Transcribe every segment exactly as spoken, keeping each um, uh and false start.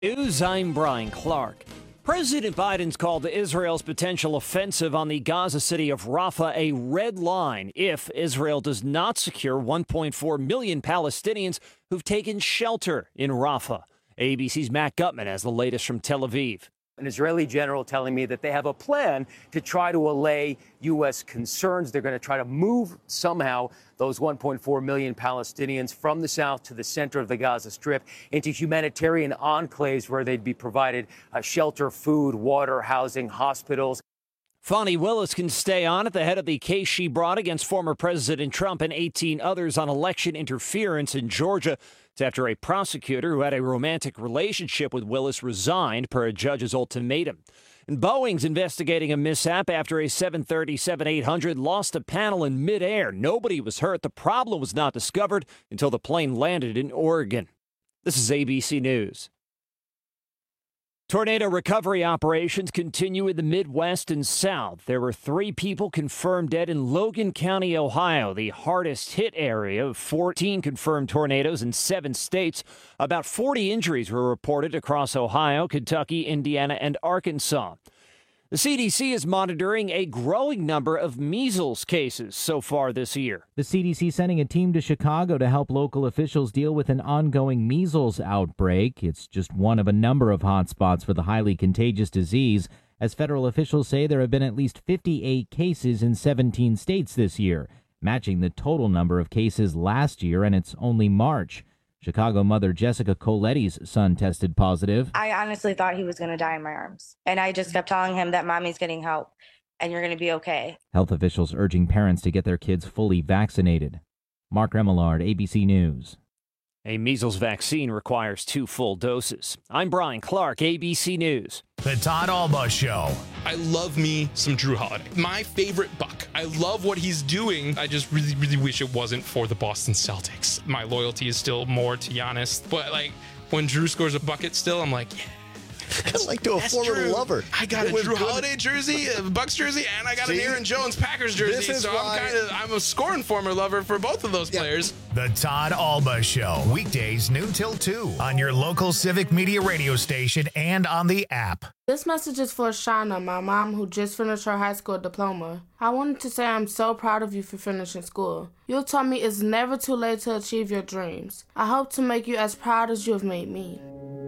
News, I'm Brian Clark. President Biden's called Israel's potential offensive on the Gaza city of Rafah a red line if Israel does not secure one point four million Palestinians who've taken shelter in Rafah. A B C's Matt Gutman has the latest from Tel Aviv. An Israeli general telling me that they have a plan to try to allay U S concerns. They're going to try to move somehow those one point four million Palestinians from the south to the center of the Gaza Strip into humanitarian enclaves where they'd be provided uh, shelter, food, water, housing, hospitals. Fani Willis can stay on at the head of the case she brought against former President Trump and eighteen others on election interference in Georgia. It's after a prosecutor who had a romantic relationship with Willis resigned per a judge's ultimatum. And Boeing's investigating a mishap after a seven thirty-seven eight hundred lost a panel in midair. Nobody was hurt. The problem was not discovered until the plane landed in Oregon. This is A B C News. Tornado recovery operations continue in the Midwest and South. There were three people confirmed dead in Logan County, Ohio, the hardest hit area of fourteen confirmed tornadoes in seven states. About forty injuries were reported across Ohio, Kentucky, Indiana, and Arkansas. The C D C is monitoring a growing number of measles cases so far this year. The C D C sending a team to Chicago to help local officials deal with an ongoing measles outbreak. It's just one of a number of hotspots for the highly contagious disease. As federal officials say, there have been at least fifty-eight cases in seventeen states this year, matching the total number of cases last year, and it's only March. Chicago mother Jessica Coletti's son tested positive. I honestly thought he was going to die in my arms. And I just kept telling him that mommy's getting help and you're going to be okay. Health officials urging parents to get their kids fully vaccinated. Mark Remillard, A B C News. A measles vaccine requires two full doses. I'm Brian Clark, A B C News. The Todd Alba Show. I love me some Drew Holiday. My favorite Buck. I love what he's doing. I just really, really wish it wasn't for the Boston Celtics. My loyalty is still more to Giannis. But, like, when Drew scores a bucket still, I'm like, yeah. Kind of like to a former true. lover. I got it a Drew good. Holiday jersey, a Bucks jersey, and I got See? an Aaron Jones Packers jersey. So why... I'm kind of I'm a scoring former lover for both of those yeah. players. The Todd Alba Show, weekdays noon till two on your local Civic Media radio station and on the app. This message is for Shauna, my mom, who just finished her high school diploma. I wanted to say I'm so proud of you for finishing school. You taught me it's never too late to achieve your dreams. I hope to make you as proud as you have made me.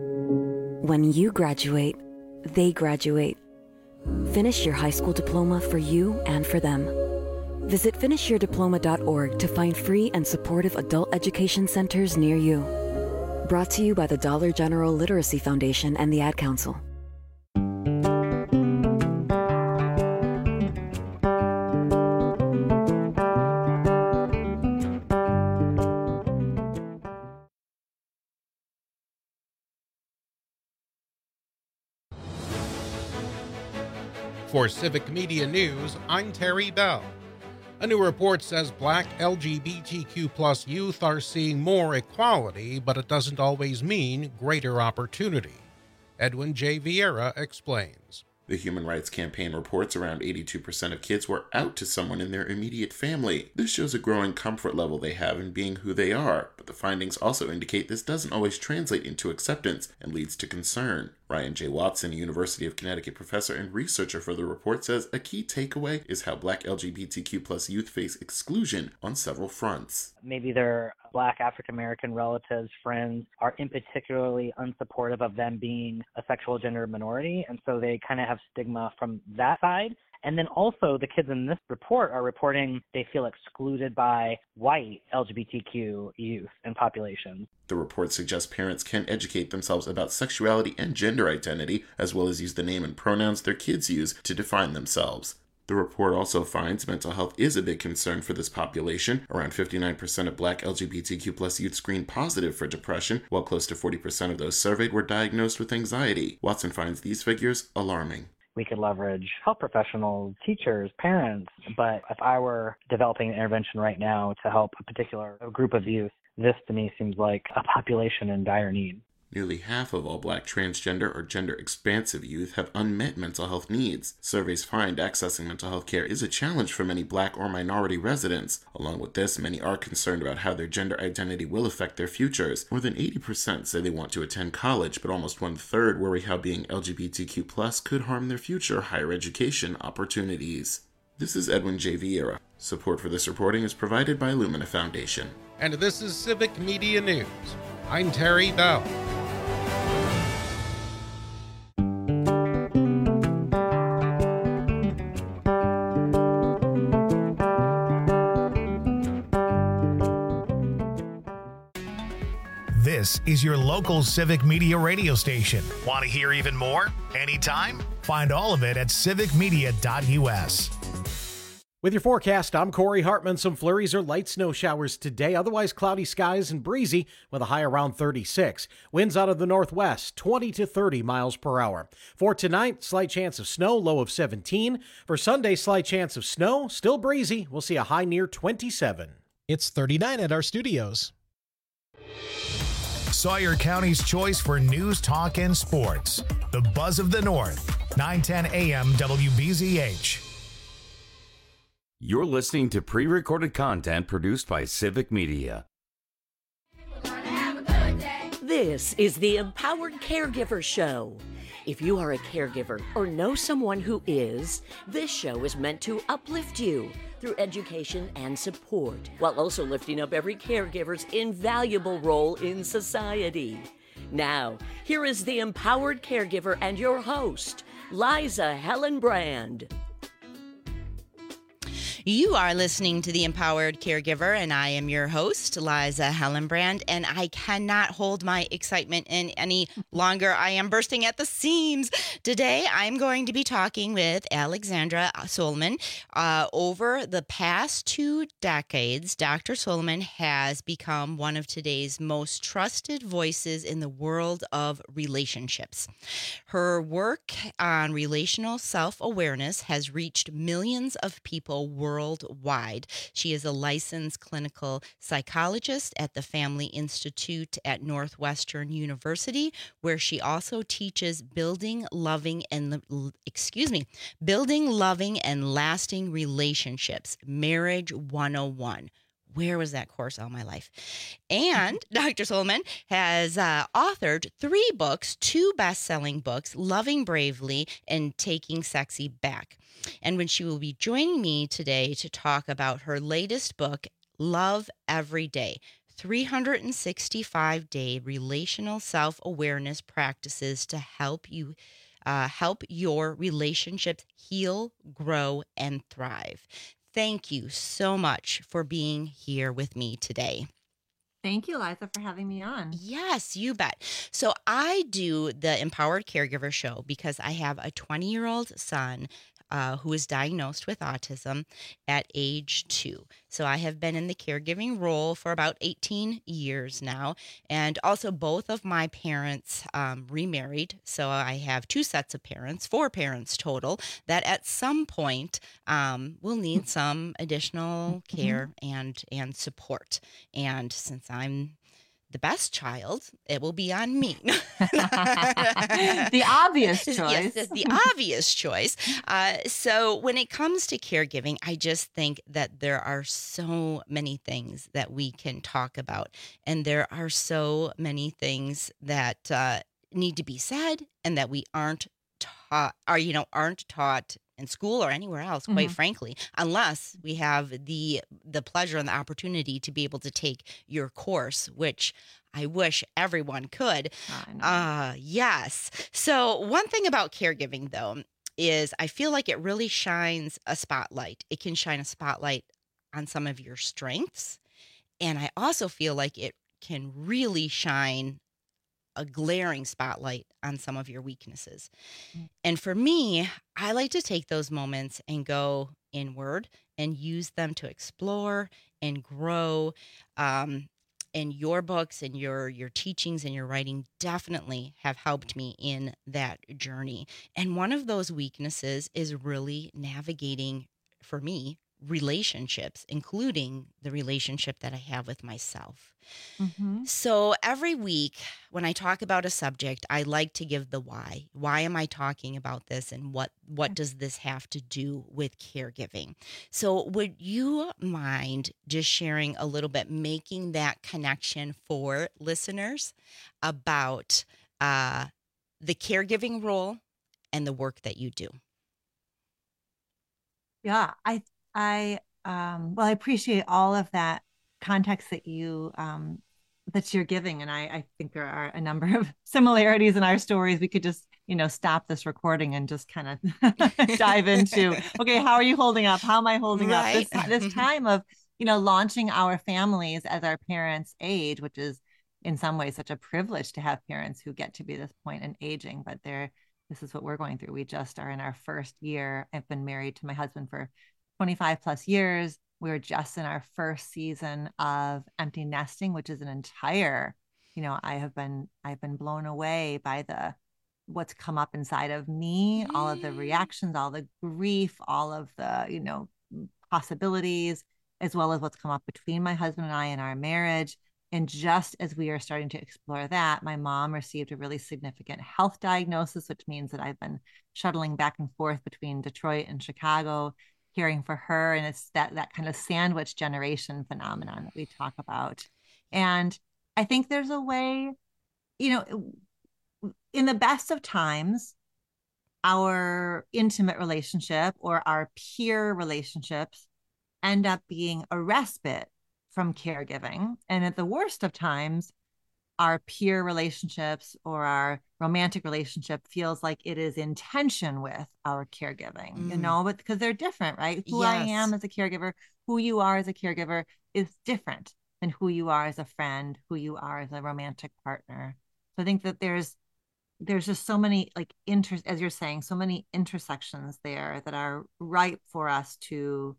When you graduate, they graduate. Finish your high school diploma for you and for them. Visit finish your diploma dot org to find free and supportive adult education centers near you. Brought to you by the Dollar General Literacy Foundation and the Ad Council. For Civic Media News, I'm Terry Bell. A new report says black L G B T Q plus youth are seeing more equality, but it doesn't always mean greater opportunity. Edwin J. Vieira explains. The Human Rights Campaign reports around eighty-two percent of kids were out to someone in their immediate family. This shows a growing comfort level they have in being who they are, but the findings also indicate this doesn't always translate into acceptance and leads to concern. Ryan J. Watson, a University of Connecticut professor and researcher for the report, says a key takeaway is how black L G B T Q plus youth face exclusion on several fronts. Maybe their black African-American relatives, friends, are in particularly unsupportive of them being a sexual gender minority, and so they kind of have stigma from that side. And then also the kids in this report are reporting they feel excluded by white L G B T Q youth and populations. The report suggests parents can educate themselves about sexuality and gender identity, as well as use the name and pronouns their kids use to define themselves. The report also finds mental health is a big concern for this population. Around fifty-nine percent of black L G B T Q plus youth screened positive for depression, while close to forty percent of those surveyed were diagnosed with anxiety. Watson finds these figures alarming. We could leverage health professionals, teachers, parents, but if I were developing an intervention right now to help a particular group of youth, this to me seems like a population in dire need. Nearly half of all Black transgender or gender-expansive youth have unmet mental health needs. Surveys find accessing mental health care is a challenge for many Black or minority residents. Along with this, many are concerned about how their gender identity will affect their futures. More than eighty percent say they want to attend college, but almost one-third worry how being L G B T Q plus could harm their future higher education opportunities. This is Edwin J. Vieira. Support for this reporting is provided by Lumina Foundation. And this is Civic Media News. I'm Terry Bell. This is your local Civic Media radio station. Want to hear even more? Anytime? Find all of it at civic media dot U S. With your forecast, I'm Corey Hartman. Some flurries or light snow showers today, otherwise cloudy skies and breezy with a high around thirty-six. Winds out of the northwest, twenty to thirty miles per hour. For tonight, slight chance of snow, low of seventeen. For Sunday, slight chance of snow, still breezy. We'll see a high near twenty-seven. It's thirty-nine at our studios. Sawyer County's choice for news, talk, and sports. The Buzz of the North, nine ten A M W B Z H. You're listening to pre-recorded content produced by Civic Media. This is the Empowered Caregiver Show. If you are a caregiver or know someone who is, this show is meant to uplift you through education and support, while also lifting up every caregiver's invaluable role in society. Now, here is the Empowered Caregiver and your host, Liza Hellenbrand. You are listening to The Empowered Caregiver, and I am your host, Liza Hellenbrand, and I cannot hold my excitement in any longer. I am bursting at the seams. Today, I'm going to be talking with Alexandra Solomon. Uh, over the past two decades, Doctor Solomon has become one of today's most trusted voices in the world of relationships. Her work on relational self-awareness has reached millions of people worldwide. Worldwide. She is a licensed clinical psychologist at the Family Institute at Northwestern University, where she also teaches building loving and excuse me, building loving and lasting relationships, Marriage one oh one. Where was that course all my life? And Doctor Solomon has uh, authored three books, two best-selling books, Loving Bravely and Taking Sexy Back. And when she will be joining me today to talk about her latest book, Love Every Day, three hundred sixty-five day relational self-awareness practices to help you uh, help your relationships heal, grow, and thrive. Thank you so much for being here with me today. Thank you, Liza, for having me on. Yes, you bet. So I do the Empowered Caregiver Show because I have a twenty-year-old son uh, who is diagnosed with autism at age two. So I have been in the caregiving role for about eighteen years now. And also both of my parents um, remarried. So I have two sets of parents, four parents total, that at some point um, will need some additional care and, and support. And since I'm the best child, it will be on me. The obvious choice. Yes, the, the obvious choice. Uh, so when it comes to caregiving, I just think that there are so many things that we can talk about. And there are so many things that uh, need to be said and that we aren't taught, or, you know, aren't taught in school or anywhere else, quite mm-hmm. frankly, unless we have the the pleasure and the opportunity to be able to take your course, which I wish everyone could. Uh, yes. So one thing about caregiving, though, is I feel like it really shines a spotlight. It can shine a spotlight on some of your strengths. And I also feel like it can really shine a glaring spotlight on some of your weaknesses. Mm. And for me, I like to take those moments and go inward and use them to explore and grow. Um, and your books and your your teachings and your writing definitely have helped me in that journey. And one of those weaknesses is really navigating, for me, relationships, including the relationship that I have with myself. Mm-hmm. So every week when I talk about a subject, I like to give the why. Why am I talking about this, and what what does this have to do with caregiving? So would you mind just sharing a little bit, making that connection for listeners about uh, the caregiving role and the work that you do? Yeah, I, I, um, well, I appreciate all of that context that you, um, that you're giving. And I, I think there are a number of similarities in our stories. We could just, you know, stop this recording and just kind of dive into, okay, how are you holding up? How am I holding Right. up? This, this time of, you know, launching our families as our parents age, which is in some ways such a privilege to have parents who get to be this point in aging, but they're, this is what we're going through. We just are in our first year. I've been married to my husband for twenty-five plus years. We were just in our first season of empty nesting, which is an entire, you know, I have been, I've been blown away by the, what's come up inside of me, all of the reactions, all the grief, all of the, you know, possibilities, as well as what's come up between my husband and I in our marriage. And just as we are starting to explore that, my mom received a really significant health diagnosis, which means that I've been shuttling back and forth between Detroit and Chicago, caring for her. And it's that that kind of sandwich generation phenomenon that we talk about. And I think there's a way, you know, in the best of times, our intimate relationship or our peer relationships end up being a respite from caregiving. And at the worst of times, our peer relationships or our romantic relationship feels like it is in tension with our caregiving, mm. you know, but because they're different, right? Who yes. I am as a caregiver, who you are as a caregiver is different than who you are as a friend, who you are as a romantic partner. So I think that there's, there's just so many, like, inter, as you're saying, so many intersections there that are ripe for us to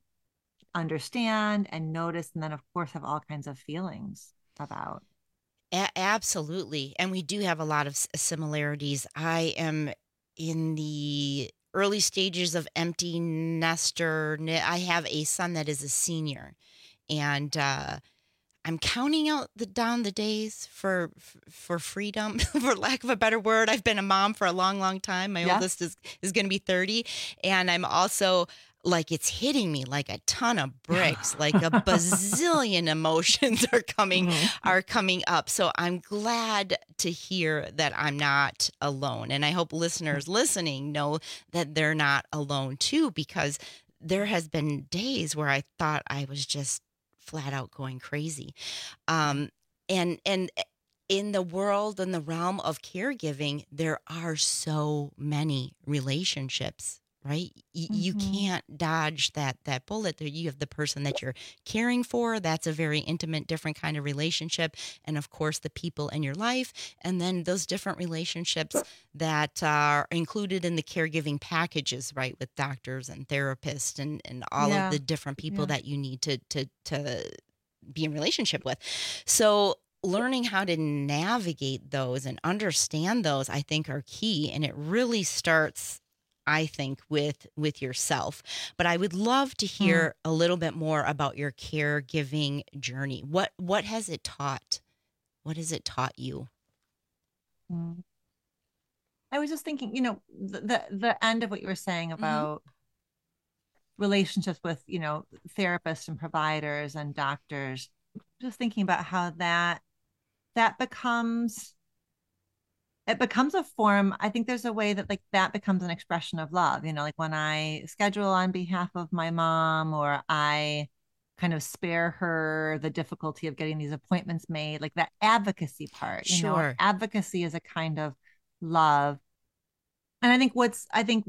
understand and notice, and then of course have all kinds of feelings about. A- absolutely. And we do have a lot of s- similarities. I am in the early stages of empty nester. I have a son that is a senior, and uh, I'm counting out the down the days for for freedom, for lack of a better word. I've been a mom for a long, long time. My yeah. oldest is, is going to be thirty, and I'm also like, it's hitting me like a ton of bricks, like a bazillion emotions are coming, mm-hmm. are coming up. So I'm glad to hear that I'm not alone. And I hope listeners listening know that they're not alone too, because there has been days where I thought I was just flat out going crazy. Um, and, and in the world, in the realm of caregiving, there are so many relationships. Right? Y- mm-hmm. You can't dodge that that bullet. There, you have the person that you're caring for. That's a very intimate, different kind of relationship. And of course, the people in your life. And then those different relationships that are included in the caregiving packages, right? With doctors and therapists and, and all yeah. of the different people yeah. that you need to, to, to be in relationship with. So learning how to navigate those and understand those, I think, are key. And it really starts, I think, with with yourself. But I would love to hear mm. a little bit more about your caregiving journey. What what has it taught? What has it taught you? Mm. I was just thinking, you know, the the, the end of what you were saying about mm-hmm. relationships with, you know, therapists and providers and doctors. Just thinking about how that that becomes it becomes a form. I think there's a way that like that becomes an expression of love, you know, like when I schedule on behalf of my mom, or I kind of spare her the difficulty of getting these appointments made, like that advocacy part, you sure. know, advocacy is a kind of love. And I think what's, I think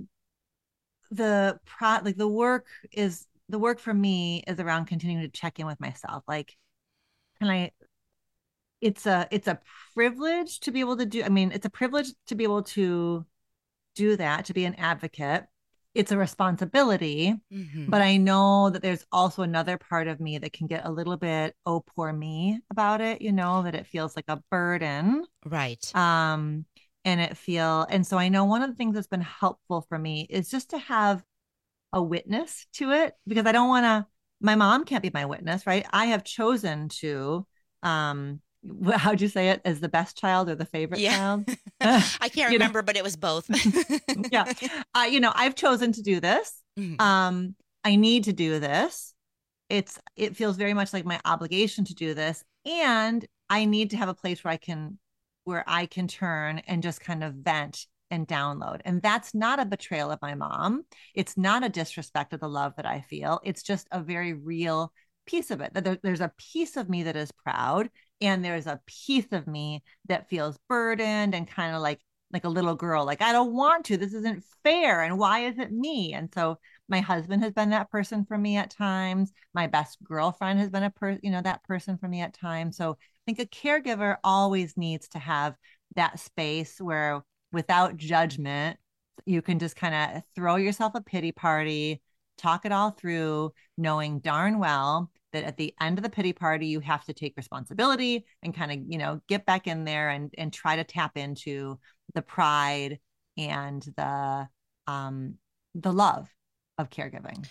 the pro, like the work is, the work for me is around continuing to check in with myself. Like, can I, It's a it's a privilege to be able to do. I mean, it's a privilege to be able to do that, to be an advocate. It's a responsibility, mm-hmm. but I know that there's also another part of me that can get a little bit, oh, poor me about it, you know, that it feels like a burden. Right. Um, and it feel, and so I know one of the things that's been helpful for me is just to have a witness to it, because I don't want to, my mom can't be my witness, right? I have chosen to, um, how'd you say it, as the best child or the favorite yeah. child? I can't You remember, know? but it was both. yeah. Uh, you know, I've chosen to do this. Mhm. Um, I need to do this. It's, it feels very much like my obligation to do this. And I need to have a place where I can, where I can turn and just kind of vent and download. And that's not a betrayal of my mom. It's not a disrespect of the love that I feel. It's just a very real piece of it. That there, there's a piece of me that is proud, and there's a piece of me that feels burdened and kind of like like a little girl, like, I don't want to, this isn't fair, and why is it me? And so my husband has been that person for me at times. My best girlfriend has been a person, you know, that person for me at times. So I think a caregiver always needs to have that space where, without judgment, you can just kind of throw yourself a pity party, talk it all through, knowing darn well that at the end of the pity party, you have to take responsibility and kind of, you know, get back in there and, and try to tap into the pride and the, um, the love of caregiving.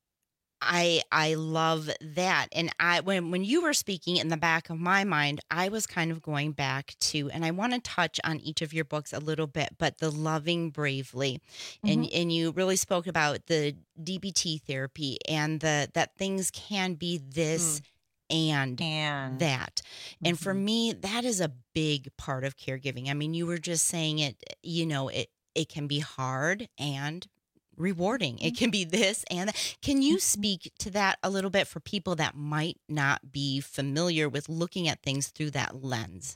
I I love that. And I when when you were speaking, in the back of my mind, I was kind of going back to, and I want to touch on each of your books a little bit, but the Loving Bravely. And Mhm. and you really spoke about the D B T therapy and the that things can be this and, And that. And for me, that is a big part of caregiving. I mean, you were just saying it, you know, it it can be hard and rewarding. It can be this and that. Can you speak to that a little bit for people that might not be familiar with looking at things through that lens?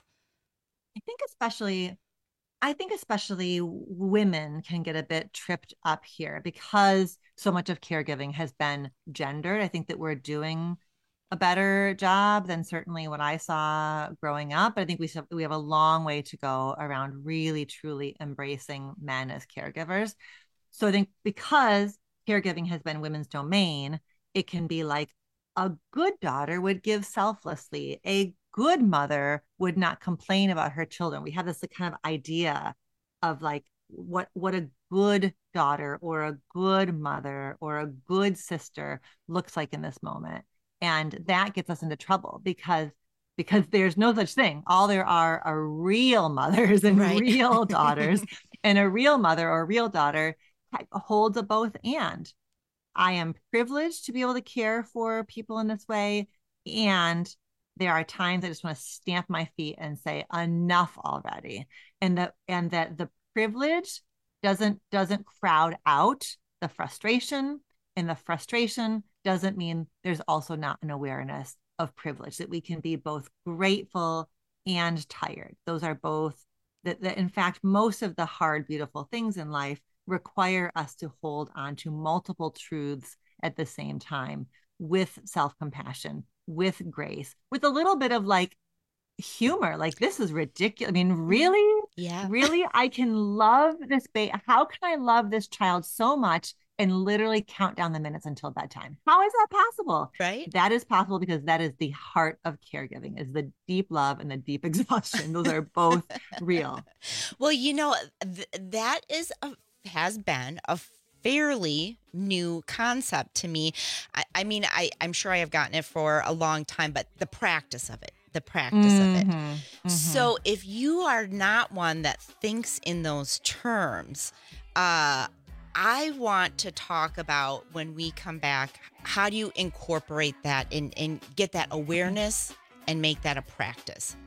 I think especially, I think especially women can get a bit tripped up here because so much of caregiving has been gendered. I think that we're doing a better job than certainly what I saw growing up. But I think we still, we have a long way to go around really, truly embracing men as caregivers. So I think because caregiving has been women's domain, it can be like a good daughter would give selflessly. A good mother would not complain about her children. We have this kind of idea of like what, what a good daughter or a good mother or a good sister looks like in this moment. And that gets us into trouble because because there's no such thing. All there are are real mothers and Right. real daughters. And a real mother or a real daughter holds a both and. I am privileged to be able to care for people in this way. And there are times I just want to stamp my feet and say, enough already. And that and that the privilege doesn't doesn't crowd out the frustration. And the frustration doesn't mean there's also not an awareness of privilege, that we can be both grateful and tired. Those are both that, that in fact, most of the hard, beautiful things in life require us to hold on to multiple truths at the same time, with self-compassion, with grace, with a little bit of like humor. Like, this is ridiculous. I mean, really? Yeah. Really? I can love this baby. How can I love this child so much and literally count down the minutes until bedtime? How is that possible? Right. That is possible because that is the heart of caregiving, is the deep love and the deep exhaustion. Those are both real. Well, you know, th- that is a, has been a fairly new concept to me. I, I mean, I, I'm sure I have gotten it for a long time, but the practice of it, the practice Mhm, of it. mhm. So if you are not one that thinks in those terms, uh, I want to talk about, when we come back, how do you incorporate that and, and get that awareness and make that a practice?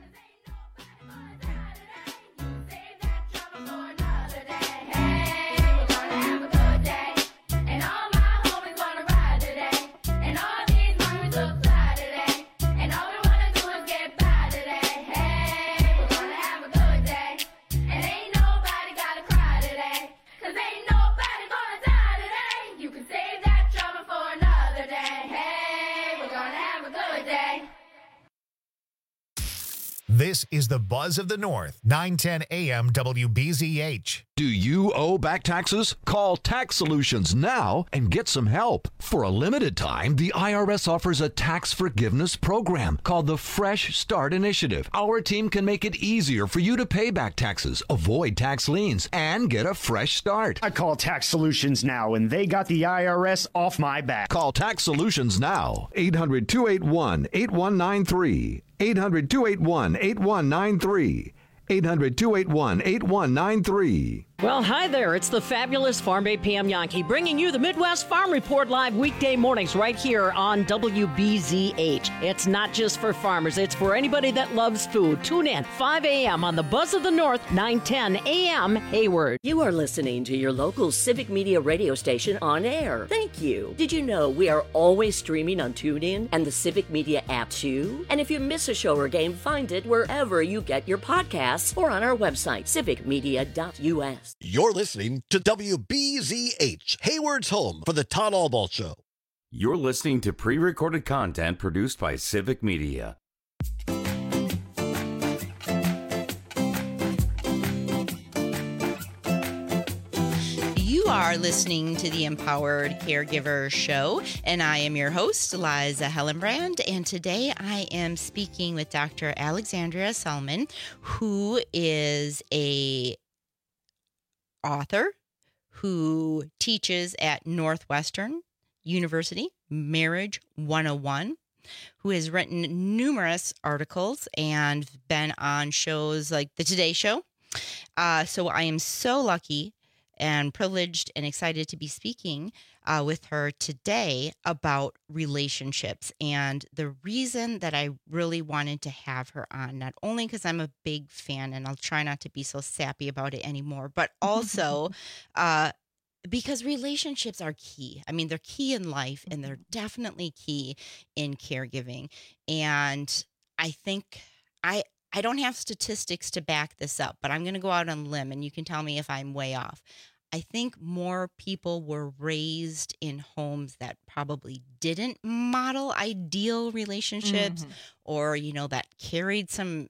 This is the Buzz of the North, nine ten A M W B Z H. Do you owe back taxes? Call Tax Solutions now and get some help. For a limited time, the I R S offers a tax forgiveness program called the Fresh Start Initiative. Our team can make it easier for you to pay back taxes, avoid tax liens, and get a fresh start. I call Tax Solutions now, and they got the I R S off my back. Call Tax Solutions now. eight hundred, two eight one, eight one nine three. eight hundred, two eight one, eight one nine three. eight hundred, two eight one, eight one nine three. Well, hi there. It's the fabulous Farm Bay Pam Yankee bringing you the Midwest Farm Report live weekday mornings right here on W B Z H. It's not just for farmers. It's for anybody that loves food. Tune in five A M on the Buzz of the North, nine ten A M Hayward. You are listening to your local Civic Media radio station on air. Thank you. Did you know we are always streaming on TuneIn and the Civic Media app too? And if you miss a show or game, find it wherever you get your podcasts or on our website, civic media dot U S. You're listening to W B Z H, Hayward's home for the Todd Albaugh Show. You're listening to pre-recorded content produced by Civic Media. You are listening to the Empowered Caregiver Show, and I am your host, Liza Hellenbrand, and today I am speaking with Doctor Alexandria Selman, who is a author who teaches at Northwestern University, Marriage one oh one, who has written numerous articles and been on shows like The Today Show. Uh, so I am so lucky and privileged and excited to be speaking uh, with her today about relationships. And the reason that I really wanted to have her on, not only because I'm a big fan and I'll try not to be so sappy about it anymore, but also uh, because relationships are key. I mean, they're key in life and they're definitely key in caregiving. And I think I... I don't have statistics to back this up, but I'm going to go out on a limb and you can tell me if I'm way off. I think more people were raised in homes that probably didn't model ideal relationships mm-hmm. or, you know, that carried some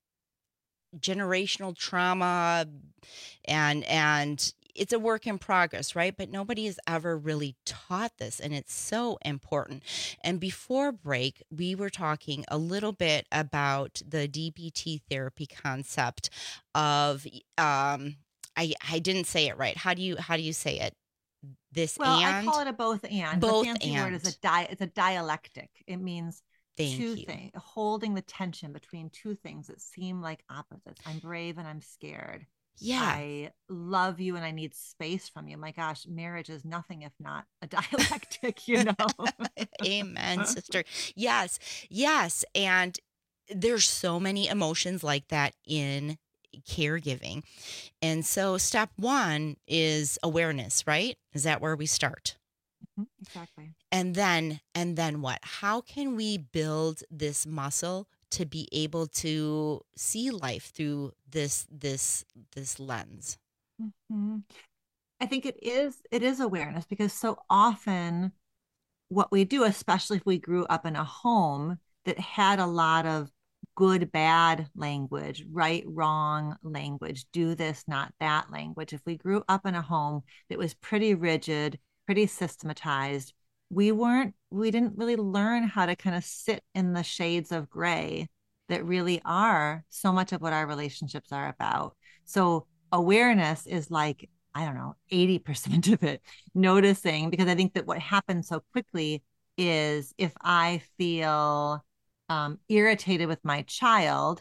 generational trauma and, and it's a work in progress, right? But nobody has ever really taught this, and it's so important. And before break, we were talking a little bit about the D B T therapy concept of, um, I I didn't say it right. How do you how do you say it? This well, and? I call it a both and. Both the fancy and. word is a di- It's a dialectic. It means Thank two you. things, holding the tension between two things that seem like opposites. I'm brave and I'm scared. Yeah. I love you and I need space from you. My gosh, marriage is nothing if not a dialectic, you know? Amen, sister. Yes, yes. And there's so many emotions like that in caregiving. And so step one is awareness, right? Is that where we start? Mm-hmm, exactly. And then, and then what? How can we build this muscle to be able to see life through this this this lens? Mm-hmm. I think it is it is awareness, because so often what we do, especially if we grew up in a home that had a lot of good, bad language, right, wrong language, do this, not that language. If we grew up in a home that was pretty rigid, pretty systematized, we weren't, we didn't really learn how to kind of sit in the shades of gray that really are so much of what our relationships are about. So awareness is like, I don't know, eighty percent of it. Noticing, because I think that what happens so quickly is if I feel um, irritated with my child,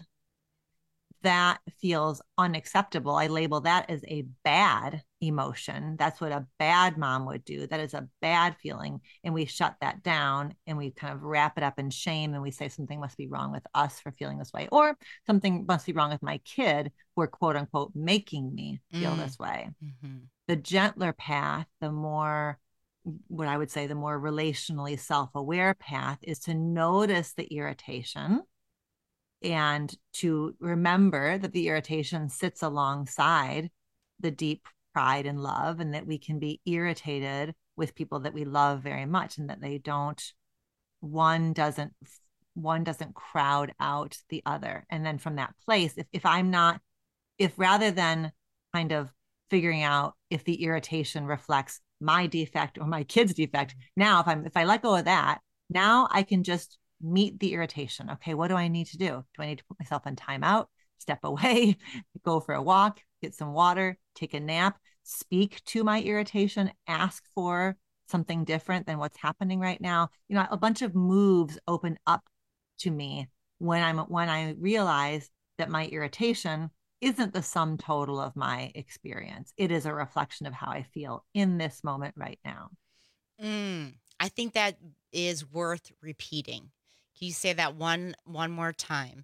that feels unacceptable. I label that as a bad emotion. That's what a bad mom would do. That is a bad feeling. And we shut that down and we kind of wrap it up in shame. And we say something must be wrong with us for feeling this way, or something must be wrong with my kid for quote unquote making me feel mm. this way. Mm-hmm. The gentler path, the more, what I would say, the more relationally self-aware path is to notice the irritation and to remember that the irritation sits alongside the deep pride and love, and that we can be irritated with people that we love very much, and that they don't, one doesn't one doesn't crowd out the other. And then from that place, if, if I'm not, if rather than kind of figuring out if the irritation reflects my defect or my kid's defect, now if I'm, if I let go of that, now I can just meet the irritation. Okay, what do I need to do? Do I need to put myself on timeout, step away, go for a walk, get some water, take a nap, speak to my irritation, ask for something different than what's happening right now? You know, a bunch of moves open up to me when I'm when I realize that my irritation isn't the sum total of my experience. It is a reflection of how I feel in this moment right now. Mm, I think that is worth repeating. Can you say that one one more time?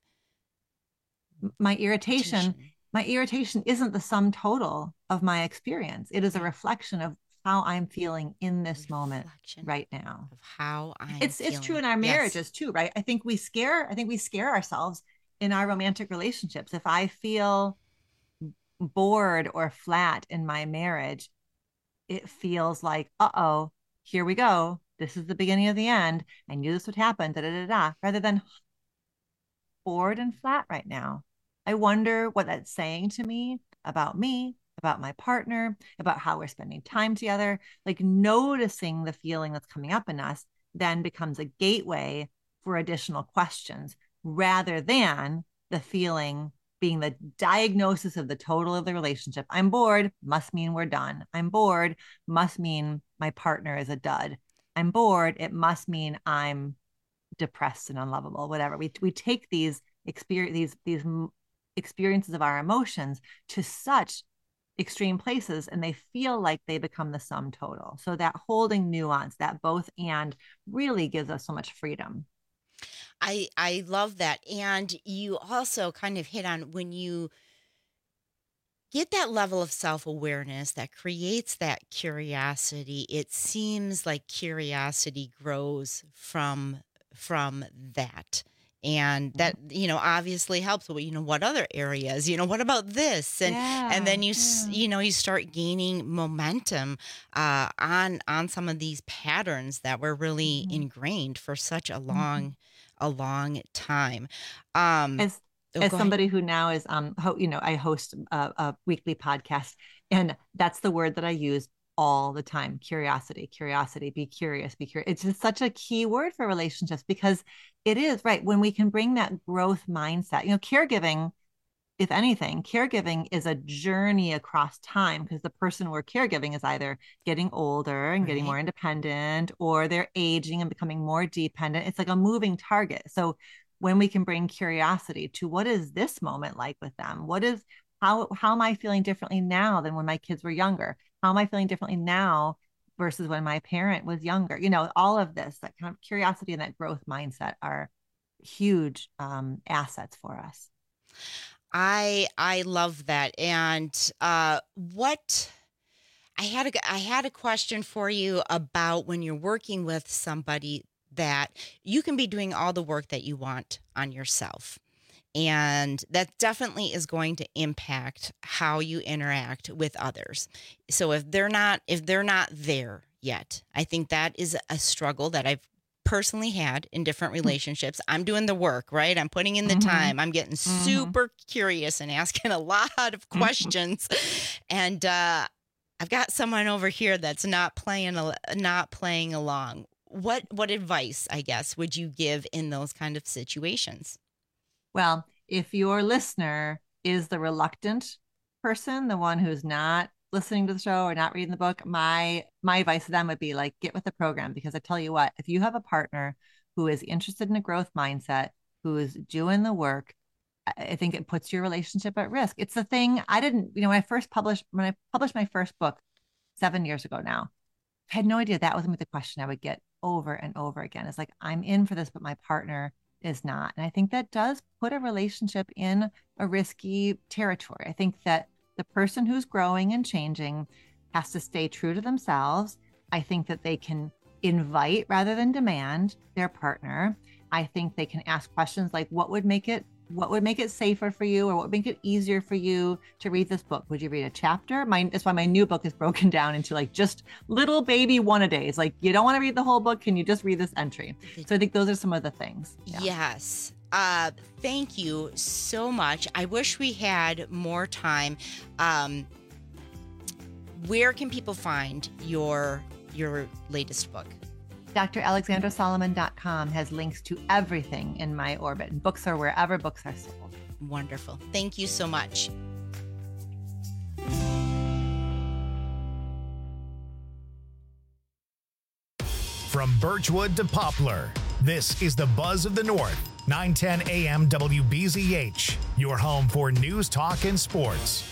My irritation, my irritation isn't the sum total of my experience. It is a reflection of how I'm feeling in this moment right now. Of how I'm It's feeling. it's true in our Yes. marriages too, right? I think we scare I think we scare ourselves in our romantic relationships. If I feel bored or flat in my marriage, it feels like, uh-oh, here we go. This is the beginning of the end. I knew this would happen, da da da da. Rather than bored and flat right now. I wonder what that's saying to me about me, about my partner, about how we're spending time together. Like noticing the feeling that's coming up in us then becomes a gateway for additional questions rather than the feeling being the diagnosis of the total of the relationship. I'm bored, must mean we're done. I'm bored, must mean my partner is a dud. I'm bored, it must mean I'm depressed and unlovable, whatever. We we take these experience these these experiences of our emotions to such extreme places, and they feel like they become the sum total. So that holding nuance, that both and, really gives us so much freedom. I I love that. And you also kind of hit on when you get that level of self-awareness that creates that curiosity, it seems like curiosity grows from from that. And that, you know, obviously helps. Well, you know, what other areas, you know, what about this? And, Yeah, and then you, s yeah. you know, you start gaining momentum, uh, on, on some of these patterns that were really ingrained for such a long, a long time. Um, As oh, as go ahead. somebody who now is, um, ho- you know, I host a, a weekly podcast, and that's the word that I use all the time. Curiosity, curiosity, be curious, be curious. It's just such a key word for relationships because it is, right, when we can bring that growth mindset. You know, caregiving, if anything, caregiving is a journey across time because the person we're caregiving is either getting older and getting Right. more independent, or they're aging and becoming more dependent. It's like a moving target. So when we can bring curiosity to what is this moment like with them? What is, how, how am I feeling differently now than when my kids were younger? How am I feeling differently now versus when my parent was younger? You know, all of this, that kind of curiosity and that growth mindset are huge um, assets for us. I I love that. And uh, what I had a I had a question for you about when you're working with somebody that you can be doing all the work that you want on yourself. And that definitely is going to impact how you interact with others. So if they're not if they're not there yet, I think that is a struggle that I've personally had in different relationships. I'm doing the work, right? I'm putting in the Mhm. time. I'm getting Mhm. super curious and asking a lot of questions. And uh, I've got someone over here that's not playing al- not playing along. What what advice, I guess, would you give in those kind of situations? Well, if your listener is the reluctant person, the one who's not listening to the show or not reading the book, my my advice to them would be like, get with the program. Because I tell you what, if you have a partner who is interested in a growth mindset, who is doing the work, I I think it puts your relationship at risk. It's the thing I didn't, you know, when I first published, when I published my first book seven years ago now, I had no idea that was gonna be the question I would get over and over again. It's like, I'm in for this, but my partner is not. And I think that does put a relationship in a risky territory. I think that the person who's growing and changing has to stay true to themselves. I think that they can invite rather than demand their partner. I think they can ask questions like, what would make it what would make it safer for you, or what would make it easier for you to read this book? Would you read a chapter? My, that's why my new book is broken down into like just little baby one-a-days. Like, you don't want to read the whole book. Can you just read this entry? So I think those are some of the things. Yeah. Yes. Uh, thank you so much. I wish we had more time. Um, where can people find your your latest book? D R Alexandra Solomon dot com has links to everything in my orbit, and books are wherever books are sold. Wonderful. Thank you so much. From Birchwood to Poplar, this is the Buzz of the North, nine ten A M W B Z H, your home for news, talk, and sports.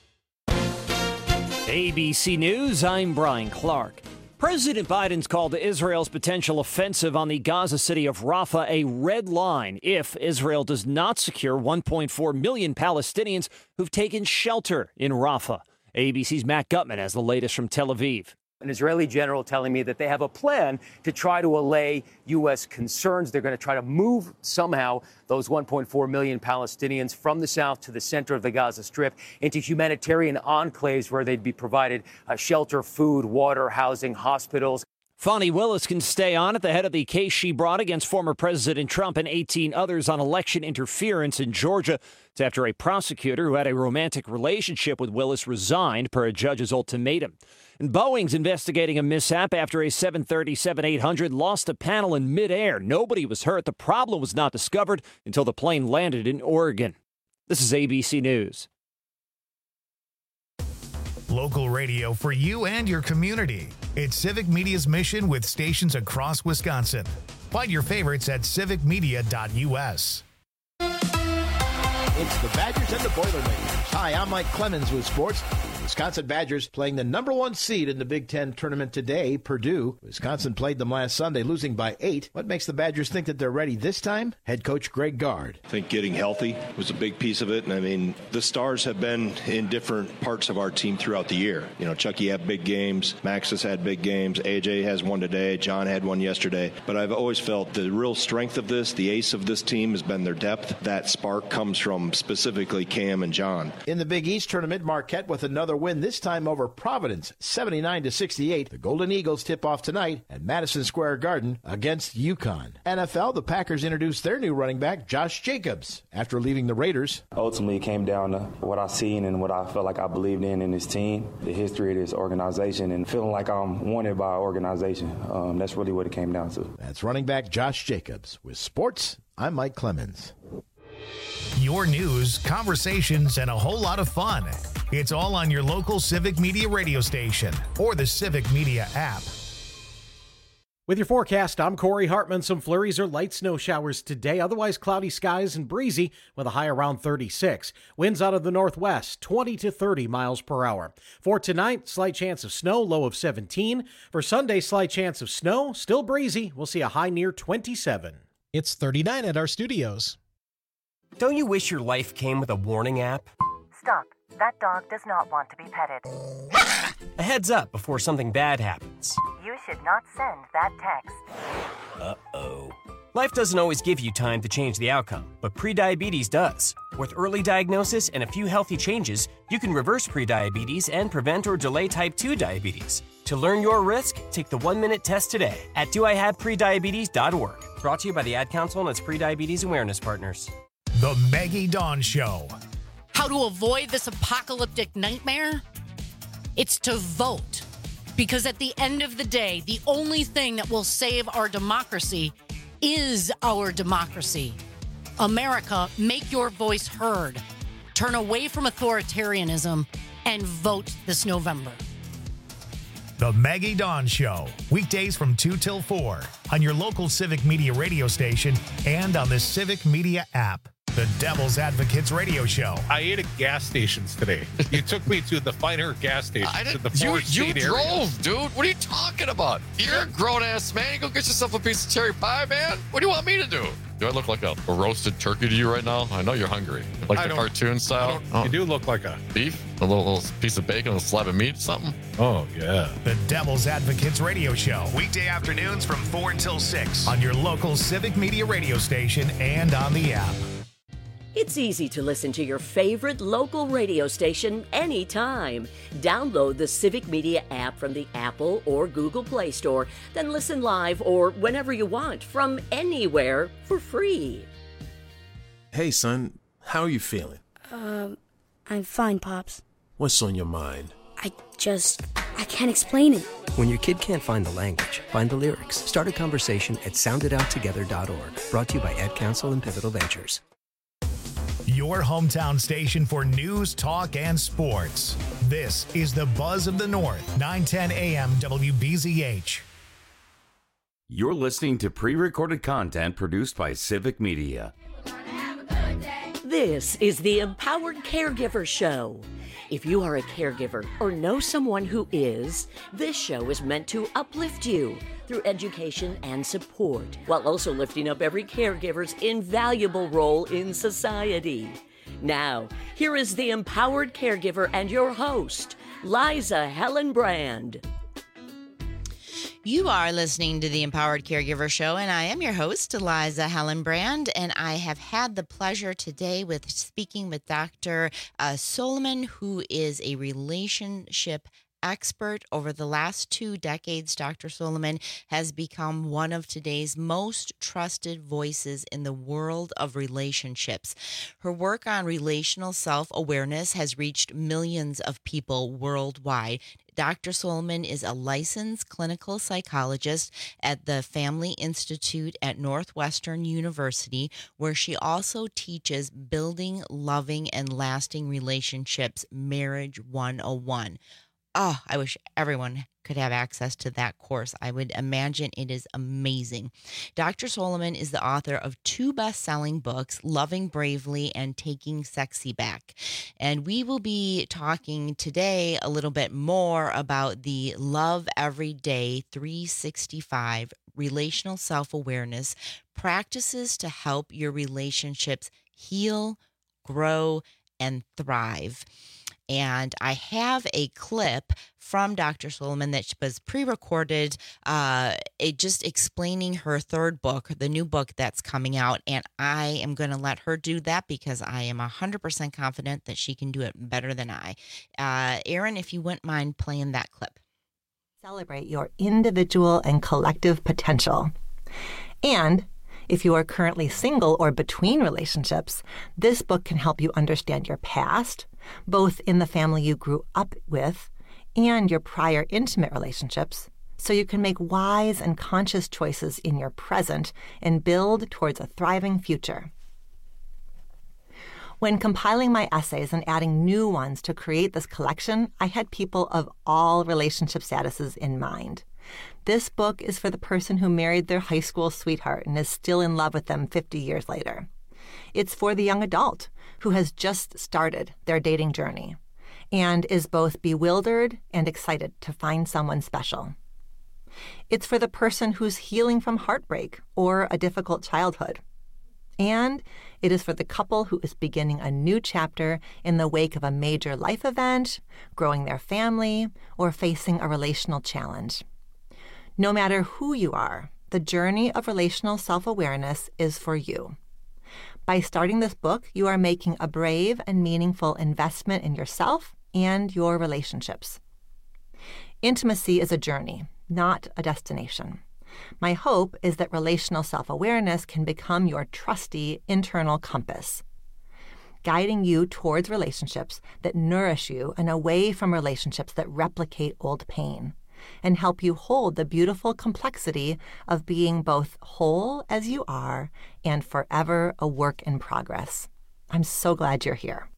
A B C News, I'm Brian Clark. President Biden's called Israel's potential offensive on the Gaza city of Rafah a red line if Israel does not secure one point four million Palestinians who've taken shelter in Rafah. A B C's Matt Gutman has the latest from Tel Aviv. An Israeli general telling me that they have a plan to try to allay U S concerns. They're going to try to move somehow those one point four million Palestinians from the south to the center of the Gaza Strip into humanitarian enclaves where they'd be provided uh, shelter, food, water, housing, hospitals. Fani Willis can stay on at the head of the case she brought against former President Trump and eighteen others on election interference in Georgia. It's after a prosecutor who had a romantic relationship with Willis resigned per a judge's ultimatum. And Boeing's investigating a mishap after a seven thirty-seven eight hundred lost a panel in midair. Nobody was hurt. The problem was not discovered until the plane landed in Oregon. This is A B C News. Local radio for you and your community. It's Civic Media's mission with stations across Wisconsin. Find your favorites at civic media dot U S. It's the Badgers and the Boilermakers. Hi, I'm Mike Clemens with sports. Wisconsin Badgers playing the number one seed in the Big Ten tournament today, Purdue. Wisconsin played them last Sunday, losing by eight. What makes the Badgers think that they're ready this time? Head coach Greg Gard. I think getting healthy was a big piece of it. And I mean, the stars have been in different parts of our team throughout the year. You know, Chucky had big games. Max has had big games. A J has one today. John had one yesterday. But I've always felt the real strength of this, the ace of this team, has been their depth. That spark comes from specifically Cam and John. In the Big East tournament, Marquette with another win, this time over Providence, seventy-nine to sixty-eight. The Golden Eagles tip off tonight at Madison Square Garden against UConn. N F L, the Packers introduced their new running back, Josh Jacobs, after leaving the Raiders. Ultimately, it came down to what I seen and what I felt like I believed in in this team, the history of this organization, and feeling like I'm wanted by our organization. Um, that's really what it came down to. That's running back Josh Jacobs. With sports, I'm Mike Clemens. Your news, conversations, and a whole lot of fun. It's all on your local Civic Media radio station or the Civic Media app. With your forecast, I'm Corey Hartman. Some flurries or light snow showers today, otherwise cloudy skies and breezy with a high around thirty-six. Winds out of the northwest, twenty to thirty miles per hour. For tonight, slight chance of snow, low of seventeen. For Sunday, slight chance of snow, still breezy. We'll see a high near twenty-seven. It's thirty-nine at our studios. Don't you wish your life came with a warning app? Stop. That dog does not want to be petted. A heads up before something bad happens. You should not send that text. Uh-oh. Life doesn't always give you time to change the outcome, but prediabetes does. With early diagnosis and a few healthy changes, you can reverse prediabetes and prevent or delay type two diabetes. To learn your risk, take the one-minute test today at do I have prediabetes dot org. Brought to you by the Ad Council and its prediabetes awareness partners. The Maggie Dawn Show. How to avoid this apocalyptic nightmare? It's to vote. Because at the end of the day, the only thing that will save our democracy is our democracy. America, make your voice heard. Turn away from authoritarianism and vote this November. The Maggie Dawn Show. Weekdays from two till four on your local Civic Media radio station and on the Civic Media app. The Devil's Advocates radio show. I ate at gas stations today. You took me to the finer gas station. I to the you you area. drove, dude. What are you talking about? You're a grown-ass man. You go get yourself a piece of cherry pie, man. What do you want me to do? Do I look like a, a roasted turkey to you right now? I know you're hungry. Like I the don't- cartoon style? I don't- You do look like a... Beef? A little, little piece of bacon, a slab of meat, something? Oh, yeah. The Devil's Advocates radio show. Weekday afternoons from four until six on your local Civic Media radio station and on the app. It's easy to listen to your favorite local radio station anytime. Download the Civic Media app from the Apple or Google Play Store, then listen live or whenever you want from anywhere for free. Hey, son, how are you feeling? Um, I'm fine, Pops. What's on your mind? I just, I can't explain it. When your kid can't find the language, find the lyrics. Start a conversation at sound it out together dot org. Brought to you by Ad Council and Pivotal Ventures. Your hometown station for news, talk, and sports. This is the Buzz of the North, nine ten A M W B Z H. You're listening to pre-recorded content produced by Civic Media. This is the Empowered Caregiver Show. If you are a caregiver or know someone who is, this show is meant to uplift you through education and support, while also lifting up every caregiver's invaluable role in society. Now, here is the Empowered Caregiver and your host, Liza Helen Brand. You are listening to the Empowered Caregiver Show, and I am your host, Liza Helen Brand, and I have had the pleasure today with speaking with Doctor Uh, Solomon, who is a relationship expert. Over the last two decades, Doctor Solomon has become one of today's most trusted voices in the world of relationships. Her work on relational self-awareness has reached millions of people worldwide. Doctor Solomon is a licensed clinical psychologist at the Family Institute at Northwestern University, where she also teaches Building Loving and Lasting Relationships, Marriage one oh one. Oh, I wish everyone could have access to that course. I would imagine it is amazing. Doctor Solomon is the author of two best-selling books, Loving Bravely and Taking Sexy Back. And we will be talking today a little bit more about the Love Every Day three sixty-five relational self-awareness practices to help your relationships heal, grow, and thrive. And I have a clip from Doctor Solomon that was pre-recorded, uh, it just explaining her third book, the new book that's coming out. And I am going to let her do that because I am one hundred percent confident that she can do it better than I. Uh, Aaron, if you wouldn't mind playing that clip. Celebrate your individual and collective potential. And if you are currently single or between relationships, this book can help you understand your past, both in the family you grew up with and your prior intimate relationships, so you can make wise and conscious choices in your present and build towards a thriving future. When compiling my essays and adding new ones to create this collection, I had people of all relationship statuses in mind. This book is for the person who married their high school sweetheart and is still in love with them fifty years later. It's for the young adult who has just started their dating journey and is both bewildered and excited to find someone special. It's for the person who's healing from heartbreak or a difficult childhood. And it is for the couple who is beginning a new chapter in the wake of a major life event, growing their family, or facing a relational challenge. No matter who you are, the journey of relational self-awareness is for you. By starting this book, you are making a brave and meaningful investment in yourself and your relationships. Intimacy is a journey, not a destination. My hope is that relational self-awareness can become your trusty internal compass, guiding you towards relationships that nourish you and away from relationships that replicate old pain, and help you hold the beautiful complexity of being both whole as you are and forever a work in progress. I'm so glad you're here.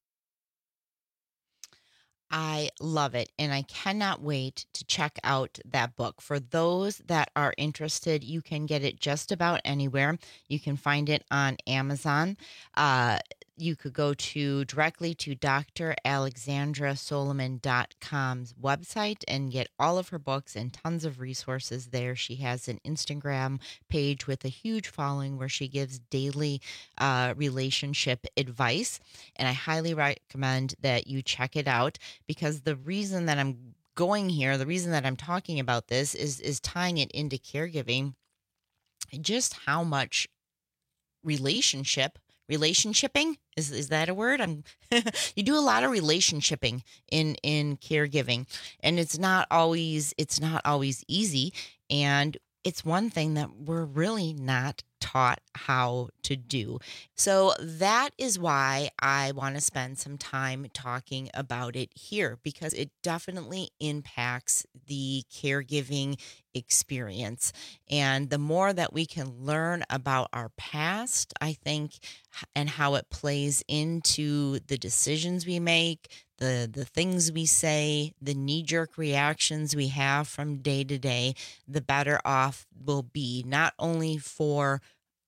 I love it, and I cannot wait to check out that book. For those that are interested, you can get it just about anywhere. You can find it on Amazon. Uh, you could go to directly to D R Alexandra Solomon dot com's website and get all of her books and tons of resources there. She has an Instagram page with a huge following where she gives daily uh, relationship advice, and I highly recommend that you check it out, because the reason that I'm going here, the reason that I'm talking about this is is tying it into caregiving, just how much relationship relationshiping. Is is that a word? I'm you do a lot of relationshiping in in caregiving, and it's not always it's not always easy, and it's one thing that we're really not taught how to do. So that is why I want to spend some time talking about it here, because it definitely impacts the caregiving experience. And the more that we can learn about our past, I think, and how it plays into the decisions we make, the the things we say, the knee-jerk reactions we have from day to day, the better off we'll be, not only for